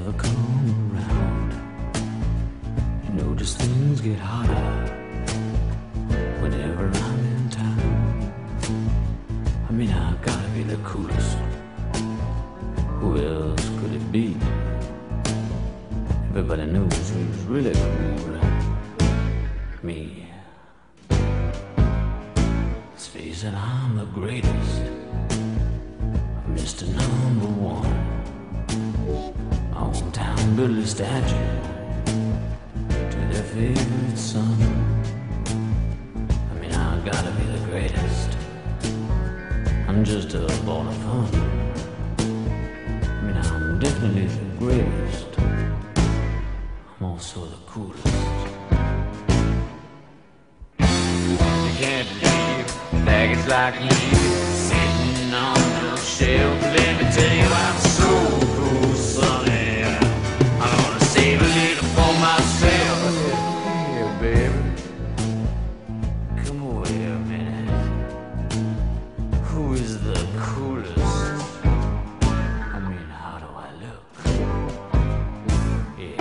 never come around. You know, just things get hotter whenever I'm in town. I mean, I gotta be the coolest. Who else could it be? Everybody knows who's really cool. Me. Let's face it, I'm the greatest. Mr. Number One. My hometown built a statue to their favorite son. I mean, I gotta be the greatest. I'm just a ball of fun. I mean, I'm definitely the greatest. I'm also the coolest. You can't believe faggots like me sitting on the shelf. Let me tell you, I'm so cool, sonny. I'm gonna save a little for myself. Yeah, baby, come over here a minute. Who is the coolest? I mean, how do I look? Yeah.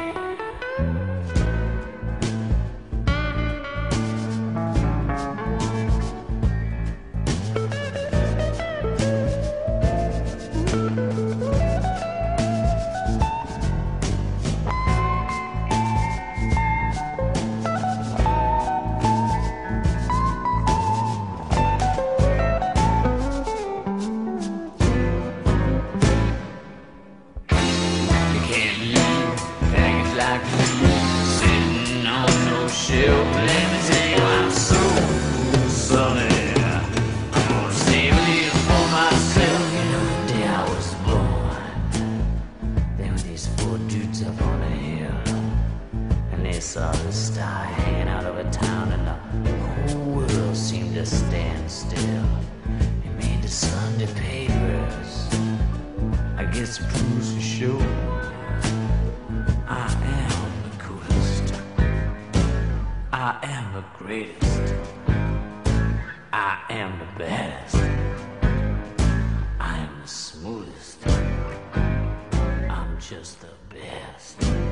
Like me, sitting on no shelf. Let me tell you, I'm so cool, sonny. I'm gonna save a little for myself. You know, the day I was born, there were these four dudes up on a hill, and they saw the star hanging out over town, and the whole world seemed to stand still. It made the Sunday papers. I guess it proves for sure I am the coolest. I am the greatest. I am the baddest. I am the smoothest. I'm just the best.